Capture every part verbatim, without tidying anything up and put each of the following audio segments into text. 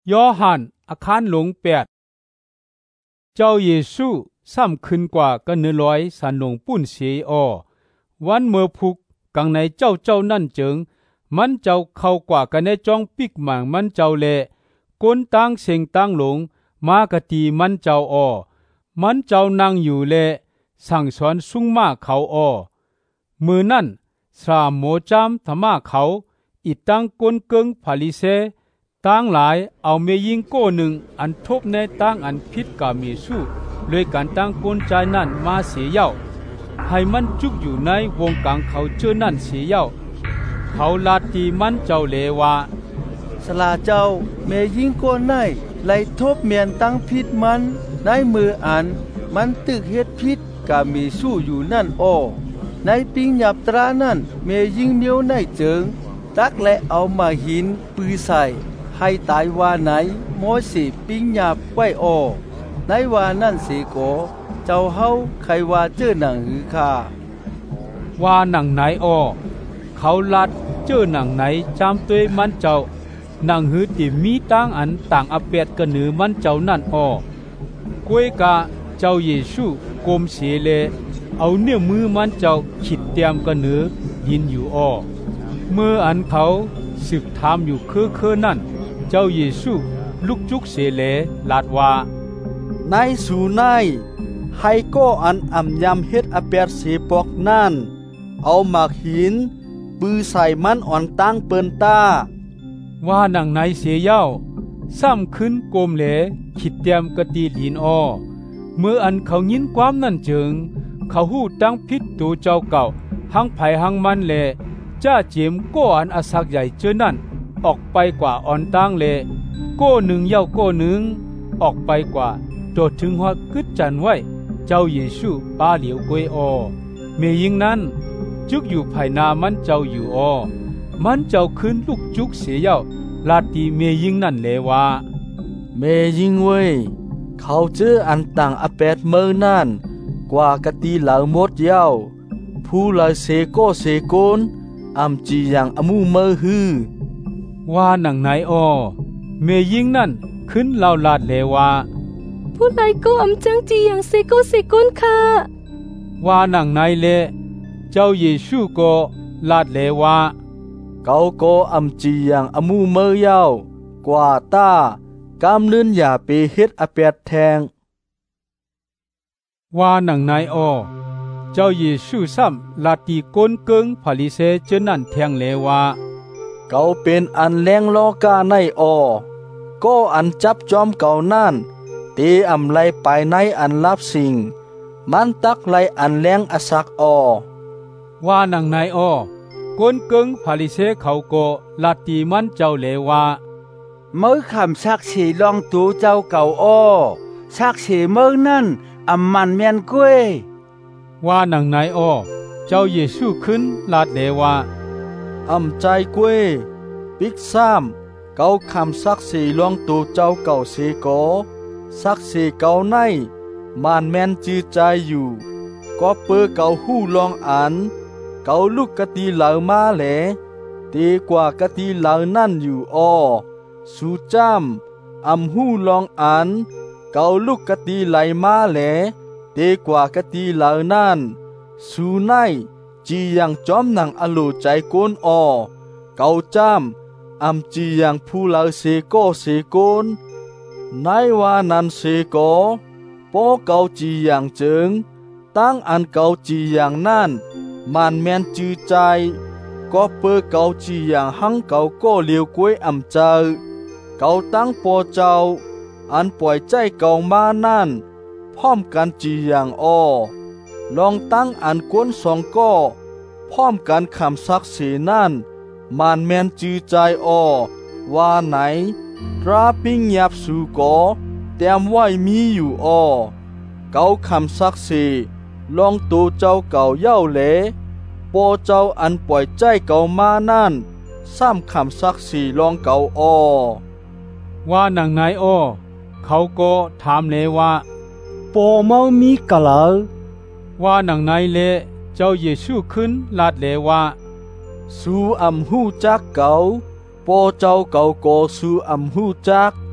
ยอหันอาคารหลงแปดเจ้าเยซูซ้ำขึ้นกว่ากันเนื้อร้อยสันหลงปุ้นเสียออวันเมื่อพุกกังในเจ้าเจ้านั่นเจิงมันเจ้าเข้ากว่ากันในจ้องปิกหมางมันเจ้าแลก้นตั้งเสียงตั้งหลงมากะตีมันเจ้าออมันเจ้านั่งอยู่แลสั่งสอนสุ่งมาเขาออมือนั่นสาโมจามธรรมาเขาอีตั้งก้นเกิงผาลิเซตั้งหลายเอาเมยิงโก้หนึ่งอันทบในตั้งอันพิษกามีสู้ด้วยการตั้งก้นใจนั่นมาเสียเย้าให้มันจุกอยู่ในวงกลางเขาเจอนั่นเสียเย้าเขาลาตีมันเจ้าเลวาสลาเจ้าเมยิงโก้ในไล่ทบเมียนตั้งพิษมันในมืออันมันตึกเฮ็ดพิษกามีสู้อยู่นั่นอ้อในปิงหยับตรานั่นเมยิงเมียวในเจิงตักและเอามาหินปือใส่ให้ตายว่าไหนโมสิปิงหยับไว้อ้อในว่านั่นสิโกเจ้าเฮาใครว่าเจอหนังหือค่าว่าหนังไหนอ้อเขาลัดเจอหนังไหนจำตัวมันเจ้าหนังหือที่มีตั้งอันต่างอเปียดกันเหนือมันเจ้านั่นอ้อกวยกะเจ้าเยซูกมเสียเลเอาเนื้อมือมันเจ้าขิดเตรียมกันเหนือยินอยู่อ้อเมื่ออันเขาสึกถามอยู่คือคือนั่นเจ้าเยซูลุกจุกเสเลลาดว่าในสู่ในให้ก็อันอ่ำยำเฮ็ดอเปียดเสปอกนั่นเอาหมากหินปือใส่มันอ่อนตั้งเปิ้นตาว่าหนังไหนเสียเย้าซ้ำขึ้นโกมเหลขิดเตรียมกะตีลีนอ้อเมื่ออันเขายินความนั่นเจิงเขาหู้ตั้งพิษตูเจ้าเก่าหังไผหังมันแลจ้าเจียมโก้อันอาศักใหญ่เจอนั่นออกไปกว่าอ่อนตั้งเลโก้หนึ่งเย้าโก้หนึ่งออกไปกว่าโดดถึงหัวกึดจันไว้เจ้าเยซูปาเหลียวกวยอ้อเมยิงนั้นจุกอยู่ภายนามันเจ้าอยู่อ้อมันเจ้าขึ้นลูกจุกเสียเย้าลาตีเมยิงนั่นเลว่าเมยิงเว้ยเขาเจออันต่างอเปดเมื่อนั่นกว่ากะตีเหล่าหมดเย้าผู้ลายเสโกเสโกนอำจีอย่างอมูเมื่อฮือว่าหนังไหนอ้อเมยิงนั่นขึ้นเล่าลาดเลว่าผู้ใดก็อำจังจีอย่างเสโกเสโกนค่ะว่าหนังไหนเลเจ้าเยซูก็ลาดเลว่าเขาก็อำจีอย่างอมูเมื่อเย้ากว่าตากำเลื่อนอย่าไปเฮ็ดอเปียดแทงว่าหนังไหนอ้อเจ้าเยซูซ้ำลาตีก้นเกิงผาลิเซเจนั่นแทงเลว่าเขาเป็นอันแรงลอกาในอ้อก็อันจับจอมเก่านั่นตีอำไลไปในอันลับสิ่งมันตักไลอันแรงอสักอ้อว่าหนังไหนอ้อก้นเกิงผาลิเซเขาก็ลาตีมันเจ้าเลว่าเมื่อคำสักสีลองตูเจ้าเก่าอ้อสักสีเมื่อนั่นอำมันเมียนกุ้ยว่าหนังไหนอ้อเจ้าเยซูขึ้นลาดเลว่าอำใจกุ้ยปิกซ้ำเก่าคำสักสีลองตูเจ้าเก่าเสโกสักสีเก่าในมันแม่นจือใจอยู่ก็เปื้อเก่าหู้ลองอันเก่าลูกกะตีเหล่ามาแหลตีกว่ากะตีเหล่านั่นอยู่อ้อสู่จ้ำอำหู้ลองอันเก่าลูกกะตีไหลมาแหลตีกว่ากะตีเหล่านั่นสู่ในจียังจอมหนังอโลใจโกนอ้อเก่าจ้ำอำจียังผู้เหล่าเสโกเสโกนในว่านั้นเสโกโปเก่าจียังเจิงตั้งอันเก่าจียังนั่นมันแม่นจือใจก็เปื้อเก่าจียังหังเก่าก็เลียวกวยอำเจอเก่าตั้งปอเจ้าอันปล่อยใจเก่ามานั่นพร้อมกันจียังอ้อลองตั้งอันกวนสองก็พร้อมกันคำซักเสนั่นมันแม่นจือใจอ้อว่าไหนตราปิ้งหยับสู่ก่อเตรียมไว้มีอยู่อ้อเก่าคำซักเสลองตูเจ้าเก่าเย้าเหลปอเจ้าอันปล่อยใจเก่ามานั่นซ้ำคำซักสีลองเก่าอ้อว่าหนังไหนอ้อเขาก็ถามเลยว่าปอเมามีกะลาว่าหนังไหนเลเจ้าเยซูขึ้นลาดเลว่าสู่อำหูจักเก่าปอเจ้าเก่าก็สู่อำหูจัก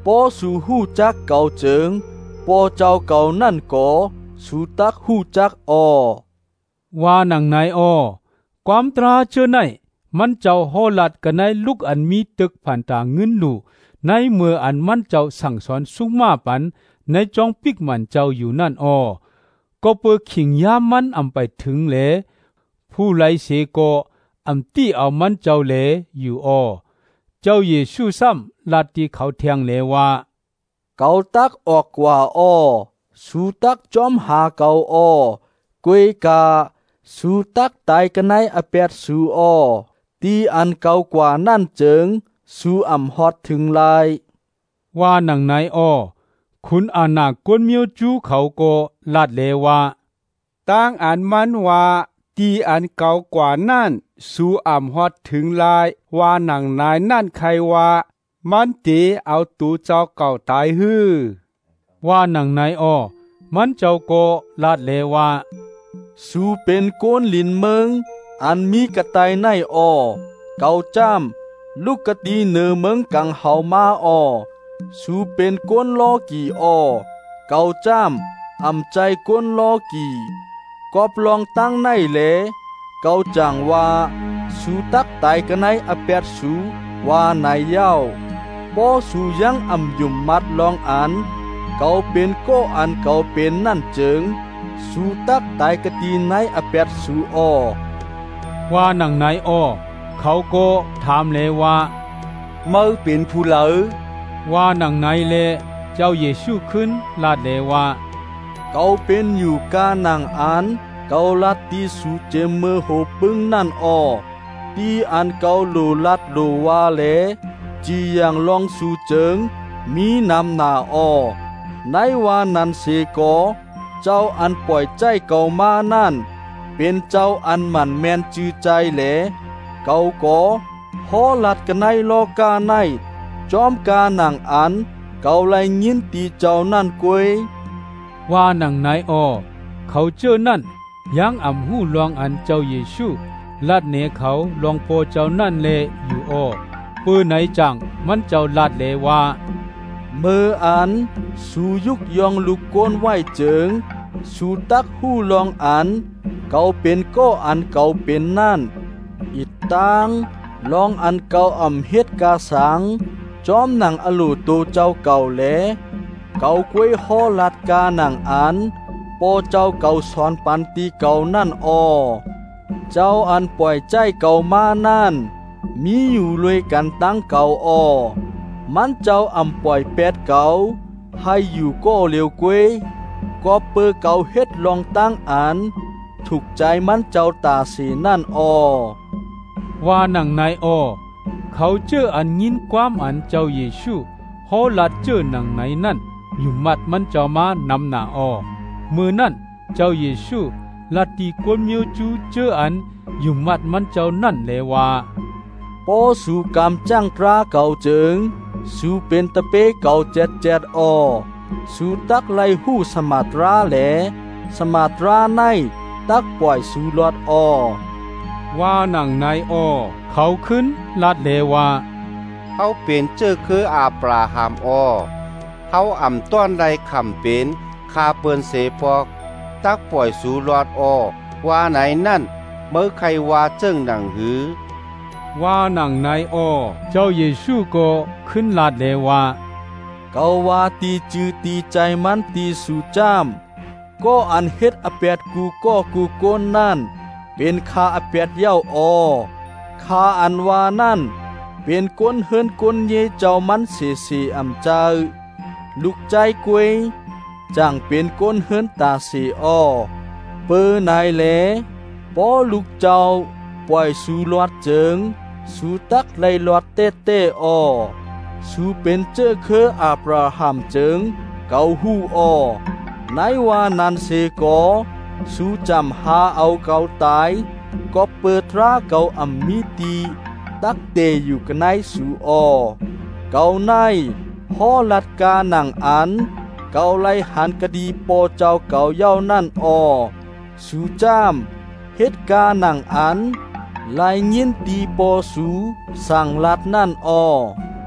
ปอสู่หู้จักเก่าเจิงปอเจ้าเก่านั่นก็สู่ตักหู้จักอ้อว่าหนังไหนอ้อความตราเจอไหนมันเจ้าโหลัดกันในลูกอันมีตึกผ่านตาเงินหลูในเมื่ออันมันเจ้าสั่งสอนสุมาปันในจองปิกมันเจ้าอยู่นั่นอ้อก็เปิดขิงยามมันอำไปถึงแลผู้ไลเสก็อำตี้เอามันเจ้าแลอยู่อ้อเจ้าเยซูซ้ำลาดที่เขาเทียงแลว่าเกาตักออกกว่าอ้อสู่ตักจอมหาเกาอ้อกวยกาสู่ตักตายกันในอเปียดสู่อ้อตีอันเก่ากว่านั่นเจิงสู่อ่ำฮอดถึงลายว่าหนังไหนอ้อคุณอาณากวนเมียวจูเขาก็ลาดเลว่าตั้งอันมันว่าตีอันเก่ากว่านั่นสู่อ่ำฮอดถึงลายว่าหนังนายนั่นใครว่ามันตีเอาตูเจ้าเก่าตายฮือว่าหนังไหนอ้อมันเจ้าก็ลาดเลว่าสู่เป็นโกนลินเมืองอันมีกระต่ายในอ้อเกาจ้ำลูกกะตีเนือเมืองกังเฮามาอ้อสู่เป็นก้นล้อกี่อ้อเกาจ้ำอำใจก้นล้อกี่กอบลองตั้งในเลเกาจังว่าสู่ตักตายกันในอเปียดสู่ว่านายเย้าบ่สู่ยังอำยุมมัดลองอันเกาเป็นโกอันเกาเป็นนั่นเจิงสู่ตักตายกะตีในอเปียดสู่อ้อว่าหนังไหนอ้อเขาก็ถามเลยว่าเมื่อเป็นผู้เหลอว่าหนังไหนเลเจ้าเยซูขึ้นลาดเลว่าเกาเป็นอยู่กาหนังอันเกาลัดตีสู่เจมเมอโหปึงนั่นอ้อตีอันเกาโลลัดโลว่าเลจีอย่างลองสู่เจิงมีนำหนาอ้อในว่านั้นเสกอเจ้าอันปล่อยใจเก่ามานั่นเป็นเจ้าอันหมันแมนจือใจแหลเกาก็ฮอลัดกันในโลกาในจอมกาหนังอันเกาไลยินตีเจ้านั่นกวยว่าหนังไหนอ้อเขาเจอนั่นยังอำหูลองอันเจ้าเยซูลาดเนเขาลองโปเจ้านั่นเลอยู่อ้อปื้อไหนจังมันเจ้าลาดเลว่าเมื่ออันสู่ยุกยองลูกโกนไหวเจิงสู่ตักหูลองอันเกาเป็นก็อันเกาเป็นนั่นอิดตังลองอันเกาอ่ำเฮ็ดกาสังจอมหนังอลูโตเจ้าเก่าแลเกากวยฮอลัดกาหนังอันโปเจ้าเก่าสอนปันตีเก่านั่นอ้อเจ้าอันปล่อยใจเก่ามานั่นมีอยู่รวยกันตั้งเก่าอ้อมันเจ้าอ่ำปล่อยแปดเก่าให้อยู่ก็เร็วกวยก็เปื้อเก่าเฮ็ดลองตั้งอันถูกใจมันเจ้าตาสีนั่นอ้อว่าหนังไหนอ้อเขาเจออันยินความอันเจ้าเยซูโหลัดเจอหนังไหนนั่นอยู่มัดมันเจ้ามานำหน้าอ้อมือนั่นเจ้าเยซูลัดตีกวนเมียวจูเจออันอยู่มัดมันเจ้านั่นเลยว่าปอสู่กำจังตราเก่าเจิงสู่เป็นตะเปเก่าเจ็ดเจ็ดอ้อสู่ตักไลหู้สมาตราแหลสมาตราในตักปล่อยสู่ลอดอ้อว่าหนังในอ้อเขาขึ้นลาดเลว่าเขาเป็นเจ้าคืออาบราฮัมอ้อเขาอ่ำต้อนไรคำเป็นคาเปินเสพอกตักปล่อยสู่ลอดอ้อว่าไหนนั่นเมื่อใครว่าเจิ้งหนังหือว่าหนังในอ้อเจ้าเยซูก็ขึ้นลาดเลว่าเกาว่าตีจือตีใจมันตีสู่จ้ามก็อันเฮ็ดอเปียดกูก็กูโกนนั่นเป็นคาอเปียดเย้าอ้อคาอันว่านั่นเป็นก้นเฮินก้นเยเจ้ามันเสียสีอำเจ้าลูกใจกวยจังเป็นก้นเฮินตาสีอ้อเปิ้นายแลปอลูกเจ้าปล่อยสู่ลอดเจิงสู่ตักไลลอดเต้เต้อ้อสู่เป็นเจ้าเคออาบราฮัมเจิงเกาหู้อ้อในว่านันเสกอสู่จำหาเอาเกาตายก็เปิดราเกาอัมมีตีตักเตอยู่กันในสู่อ้อเกาในฮอลัดกาหนังอันเกาไลหันกะดีโปเจ้าเกาเย้านั่นอ้อสู่จ้ามเฮ็ดกาหนังอันลายยินตีโปสูสั่งลัดนั่นอ้อ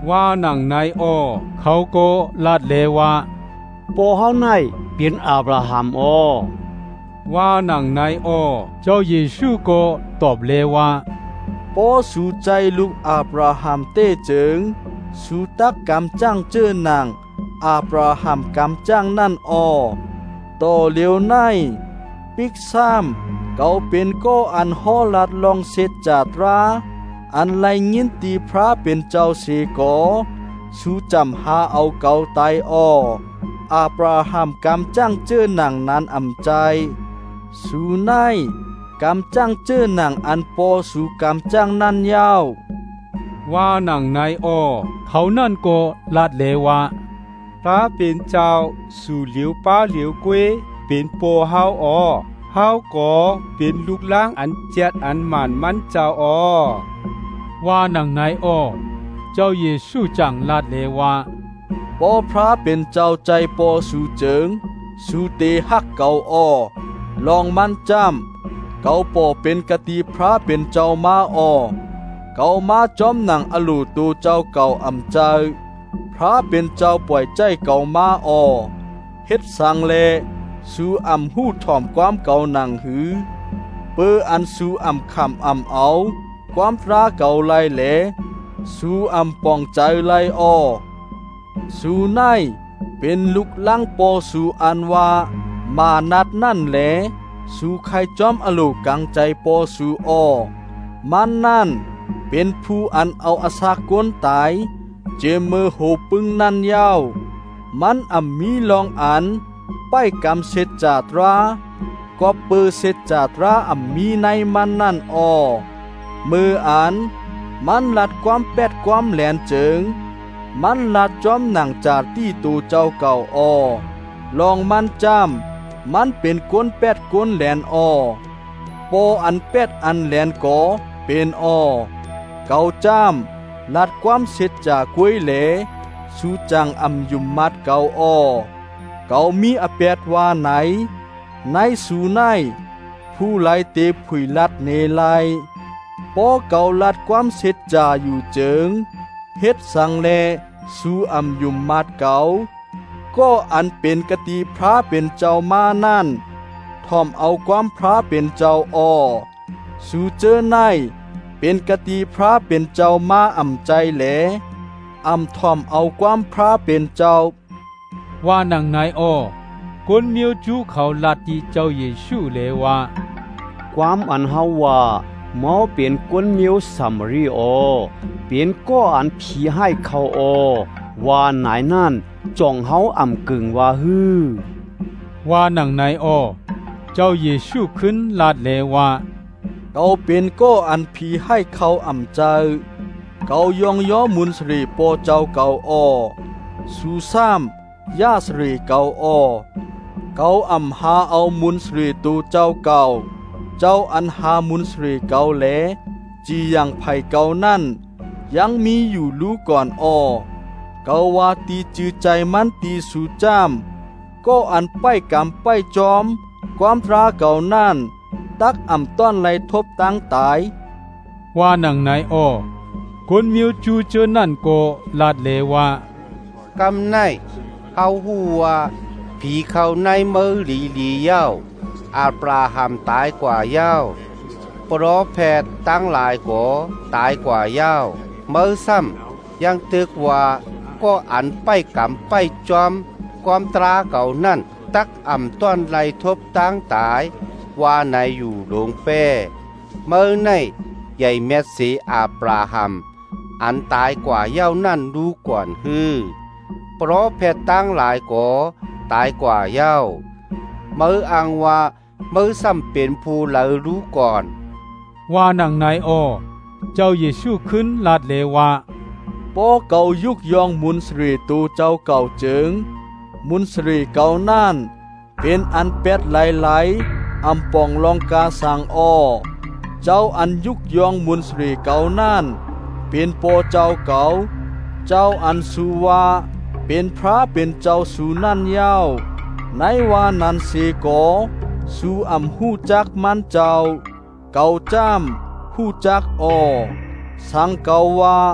ว่าหนังนายอ้อเขาก็ลาดเลว่าปอเฮาในเป็นอับราฮัมอ้อว่าหนังนายอ้อเจ้าเยซูก็ตอบเลว่าปอสู่ใจลูกอับราฮัมเต้เจิงสู่ตักกำจังเจอหนังอับราฮัมกำจังนั่นอ้อต่อเลียวในปิกซ้ำเขาเป็นก็อันฮอลัดลองเสจจาตราอันไลยินตีพระเป็นเจ้าเสกอสู่จำหาเอาเกาตายอ้ออับราฮัมกำจังเจอหนังนั้นอำใจสู่ในกำจังเจอหนังอันปอสู่กำจังนั่นยาวว่าหนังนายอ้อเขานั่นก็ลาดเลว่าพระเป็นเจ้าสู่เหลียวป้าเหลียวกวยเป็นปอเฮาอ้อเฮาก็เป็นลูกล้างอันเจ็ดอันหมานมันเจ้าอ้อว่าหนังนายอ้อเจ้าเยซูจังลาดเลว่าปอพระเป็นเจ้าใจปอสู่เจิงสู่เตหักเก่าอ้อลองมันจำเก่าปอเป็นกติพระเป็นเจ้ามาอ้อเก่ามาจอมหนังอลูตูเจ้าเก่าอำใจพระเป็นเจ้าปล่อยใจเก่ามาอ้อเฮ็ดสังเลสู่อำหู้ถ่อมความเก่าหนังหือเปออันสู่อำคำอำเอาความตราเก่าไล่แหลสู่อำปองใจไล่อ้อสู่ในเป็นลูกลังปอสู่อันว่ามานัดนั่นแหลสู่ใครจอมอโลกังใจปอสู่อ้อมันนั่นเป็นผู้อันเอาอาสากวนตายเจมือโหปึงนั่นยาวมันอำมีลองอันไปกำเสจจาตราก็เปิดเสจจาตราอำมีในมันนั่นอ้อมืออันมันลัดความแปดความแหลนเจิงมันลัดจอมหนังจาที่ตูเจ้าเก่าอ้อลองมันจำมันเป็นก้นแปดก้นแหลนอ้อปออันแปดอันแหลนก่อเป็นอ้อเก่าจำลัดความเสจจากวยเหลสู่จังอำยุมมัดเก่าอ้อเก่ามีอแปดว่าไหนในสู่ในผู้ไลเตผุยลัดเนไลปอเก่าลัดความเสจจาอยู่เจิงเฮ็ดสังแลสู่อำยุมมัดเก่าก็อันเป็นกติพระเป็นเจ้ามานั่นทอมเอาความพระเป็นเจ้าอ้อสู่เจอในเป็นกติพระเป็นเจ้ามาอำใจแหลอำทอมเอาความพระเป็นเจ้าว่าหนังนายอ้อคนเมียวจูเขาลาตีเจ้าเยซูเลว่าความอันเฮาว่าหมอเป็นคนเมียวสัมรีออเป็นก็อันผีให้เขาออว่าไหนนั่นจ่องเฮาอ่ำกึ่งว่าฮือว่าหนังนายอ้อเจ้าเยซูขึ้นลาดเลว่าเขาเป็นก็อันผีให้เขาอ่ำใจเขายองย้อมุนสรีปอเจ้าเก่าอ้อสู่ซ้ำยาสรีเก่าอ้อเขาอ่ำหาเอามุนสรีตูเจ้าเก่าเจ้าอันหามุนสรีเก่าแหลจียังไผ่เก่านั่นยังมีอยู่รู้ก่อนอ้อเก่าว่าตีจือใจมันตีสู่จ้ำก็อันไปกำไปจอมความตราเก่านั่นตักอ่ำต้อนไหลทบตั้งตายว่าหนังนายอ้อคนมิวจูเจอนั่นก็ลาดเลว่ากำในเฮาฮู้ว่าผีเข้าในมือหลีหลีเย้าอาบราฮัมตายกว่าเย้าโปรแพทย์ตั้งหลายก็ตายกว่าเย้าเมื่อซ้ำยังตึกว่าก็อันไปกำไปจอมความตราเก่านั่นตักอ่ำต้อนไหลทบตั้งตายว่าในอยู่หลวงแป้เมื่อในใหญ่เมสสีอาบราฮัมอันตายกว่าเย้านั่นรู้ก่อนฮือเพราะแพทย์ตั้งหลายก็ตายกว่าเย้าเมื่ออังว่าเมื่อซ้ำเป็นผู้เหลอรู้ก่อนว่าหนังนายอ้อเจ้าเยซูขึ้นลาดเลว่าปอเก่ายุกยองมุนสรีตูเจ้าเก่าเจิงมุนสรีเก่านั่นเป็นอันเป็ดไหลไหลอำปองลองกาสังอ้อเจ้าอันยุกยองมุนสรีเก่านั่นเป็นปอเจ้าเก่าเจ้าอันสุวาเป็นพระเป็นเจ้าสูนั่นยาวในวานันเสกอสู่อำหู้จักมันเจ้าเก่าจ้ำหู้จักอ้อสังเก่าว่า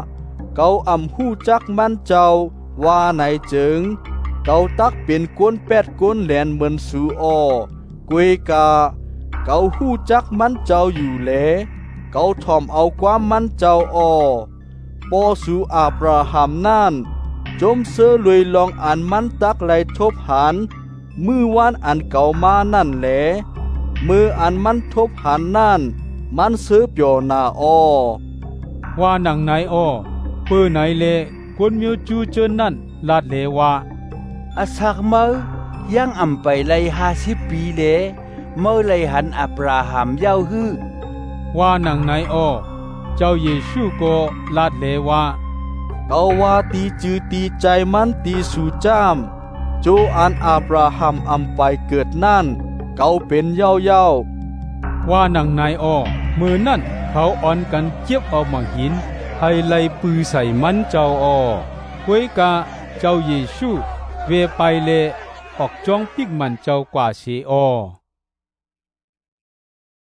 เกาอำหู้จักมันเจ้าว่าไหนจึงเกาตักเป็นกวนแปดกวนแหลนเหมือนสูออกวยกาเกาหู้จักมันเจ้าอยู่แลเกาถ่อมเอาความมันเจ้าออปอสูอาบราฮัมนั่นจมเสือลุยลองอันมันตักไหลทบหันมือวานอันเก่ามานั่นแหลมืออันมันทบหันนั่นมันเสือเปียวนาออว่าหนังไหนอ้อเปื้อไหนเลคนมิวจูเจินนั่นลาดเลว่าอาสักเมื่อยังอำไปเลยห้าสิบปีเลเมื่อเลยหันอับราฮัมเย้าฮือว่าหนังไหนอ้อเจ้าเยซูก็ลาดเลว่าเกาว่าตีจือตีใจมันตีสู่จ้ามโจอันอับราฮัมอำไปเกิดนั่นเกาเป็นเย้าเย้าว่าหนังไหนอ้อมือนั่นเขาอ่อนกันเจ็บเอามาหินให้ไล่ปือใส่มันเจ้าอ้อควยกะเจ้าเยซูเวไปเลออกจ้องปิกมันเจ้ากว่าเสออ